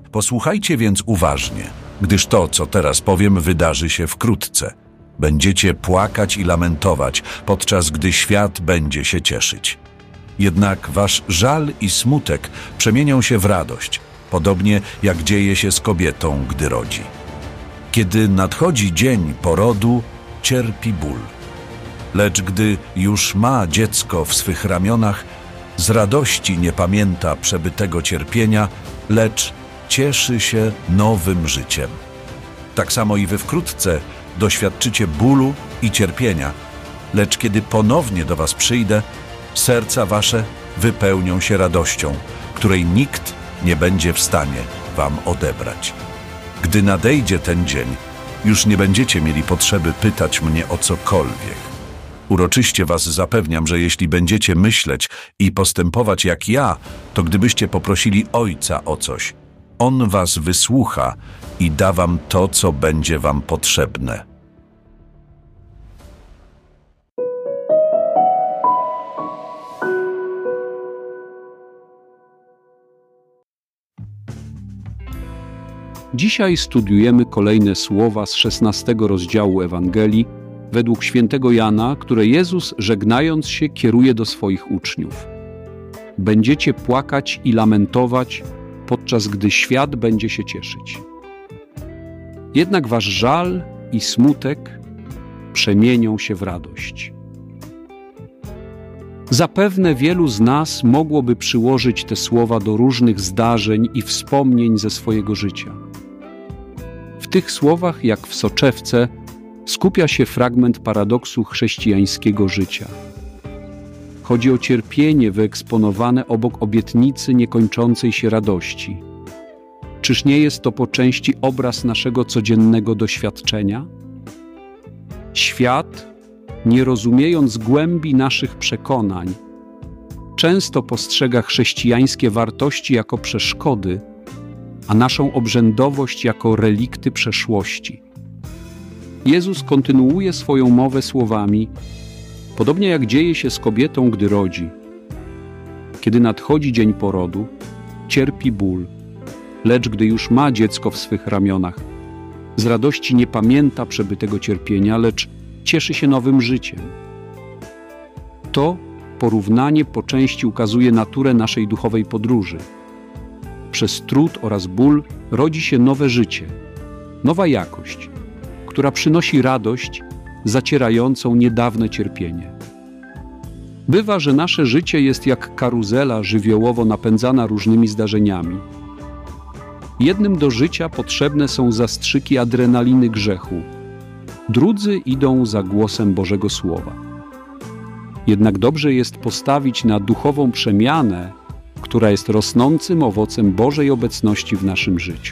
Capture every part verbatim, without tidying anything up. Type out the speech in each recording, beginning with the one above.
Posłuchajcie więc uważnie, gdyż to, co teraz powiem, wydarzy się wkrótce. Będziecie płakać i lamentować, podczas gdy świat będzie się cieszyć. Jednak wasz żal i smutek przemienią się w radość, podobnie jak dzieje się z kobietą, gdy rodzi. Kiedy nadchodzi dzień porodu, cierpi ból. Lecz gdy już ma dziecko w swych ramionach, z radości nie pamięta przebytego cierpienia, lecz cieszy się nowym życiem. Tak samo i wy wkrótce doświadczycie bólu i cierpienia, lecz kiedy ponownie do was przyjdę, serca wasze wypełnią się radością, której nikt nie będzie w stanie wam odebrać. Gdy nadejdzie ten dzień, już nie będziecie mieli potrzeby pytać mnie o cokolwiek. Uroczyście was zapewniam, że jeśli będziecie myśleć i postępować jak ja, to gdybyście poprosili Ojca o coś, On was wysłucha i da wam to, co będzie wam potrzebne. Dzisiaj studiujemy kolejne słowa z szesnastego rozdziału Ewangelii według świętego Jana, które Jezus, żegnając się, kieruje do swoich uczniów. Będziecie płakać i lamentować, podczas gdy świat będzie się cieszyć. Jednak wasz żal i smutek przemienią się w radość. Zapewne wielu z nas mogłoby przyłożyć te słowa do różnych zdarzeń i wspomnień ze swojego życia. W tych słowach, jak w soczewce, skupia się fragment paradoksu chrześcijańskiego życia. Chodzi o cierpienie wyeksponowane obok obietnicy niekończącej się radości. Czyż nie jest to po części obraz naszego codziennego doświadczenia? Świat, nie rozumiejąc głębi naszych przekonań, często postrzega chrześcijańskie wartości jako przeszkody, a naszą obrzędowość jako relikty przeszłości. Jezus kontynuuje swoją mowę słowami: podobnie jak dzieje się z kobietą, gdy rodzi. Kiedy nadchodzi dzień porodu, cierpi ból, lecz gdy już ma dziecko w swych ramionach, z radości nie pamięta przebytego cierpienia, lecz cieszy się nowym życiem. To porównanie po części ukazuje naturę naszej duchowej podróży. Przez trud oraz ból rodzi się nowe życie, nowa jakość, która przynosi radość zacierającą niedawne cierpienie. Bywa, że nasze życie jest jak karuzela żywiołowo napędzana różnymi zdarzeniami. Jednym do życia potrzebne są zastrzyki adrenaliny grzechu, drudzy idą za głosem Bożego Słowa. Jednak dobrze jest postawić na duchową przemianę, która jest rosnącym owocem Bożej obecności w naszym życiu.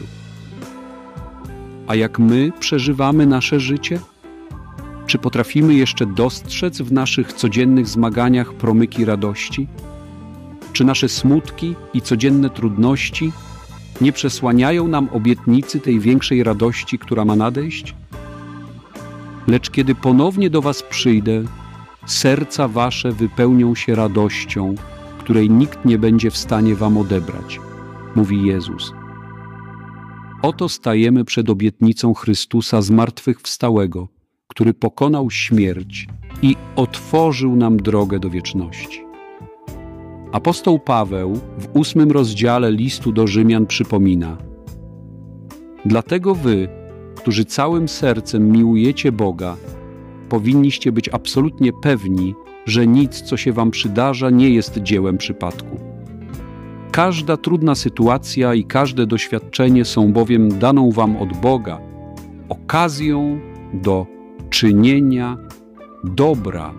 A jak my przeżywamy nasze życie? Czy potrafimy jeszcze dostrzec w naszych codziennych zmaganiach promyki radości? Czy nasze smutki i codzienne trudności nie przesłaniają nam obietnicy tej większej radości, która ma nadejść? Lecz kiedy ponownie do was przyjdę, serca wasze wypełnią się radością, której nikt nie będzie w stanie wam odebrać, mówi Jezus. Oto stajemy przed obietnicą Chrystusa zmartwychwstałego, który pokonał śmierć i otworzył nam drogę do wieczności. Apostoł Paweł w ósmym rozdziale listu do Rzymian przypomina: dlatego wy, którzy całym sercem miłujecie Boga, powinniście być absolutnie pewni, że nic, co się wam przydarza, nie jest dziełem przypadku. Każda trudna sytuacja i każde doświadczenie są bowiem daną wam od Boga, okazją do czynienia dobra.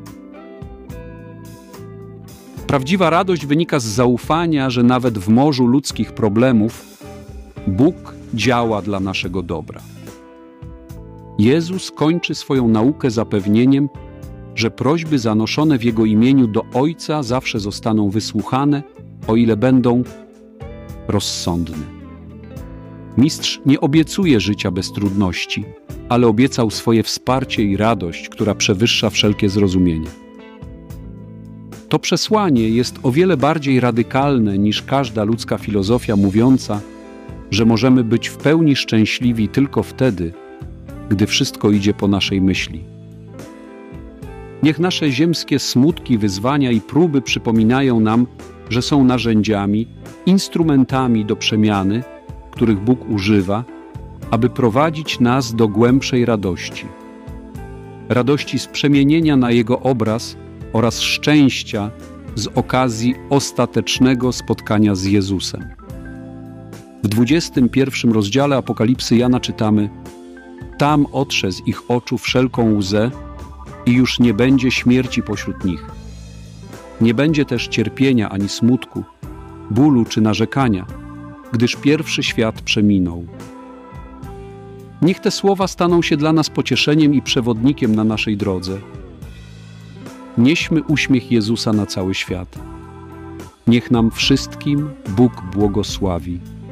Prawdziwa radość wynika z zaufania, że nawet w morzu ludzkich problemów Bóg działa dla naszego dobra. Jezus kończy swoją naukę zapewnieniem, że prośby zanoszone w Jego imieniu do Ojca zawsze zostaną wysłuchane, o ile będą rozsądne. Mistrz nie obiecuje życia bez trudności, ale obiecał swoje wsparcie i radość, która przewyższa wszelkie zrozumienie. To przesłanie jest o wiele bardziej radykalne niż każda ludzka filozofia mówiąca, że możemy być w pełni szczęśliwi tylko wtedy, gdy wszystko idzie po naszej myśli. Niech nasze ziemskie smutki, wyzwania i próby przypominają nam, że są narzędziami, instrumentami do przemiany, których Bóg używa, aby prowadzić nas do głębszej radości. Radości z przemienienia na Jego obraz oraz szczęścia z okazji ostatecznego spotkania z Jezusem. W dwudziestym pierwszym rozdziale Apokalipsy Jana czytamy: Tam otrze z ich oczu wszelką łzę i już nie będzie śmierci pośród nich. Nie będzie też cierpienia ani smutku, bólu czy narzekania, gdyż pierwszy świat przeminął. Niech te słowa staną się dla nas pocieszeniem i przewodnikiem na naszej drodze. Nieśmy uśmiech Jezusa na cały świat. Niech nam wszystkim Bóg błogosławi.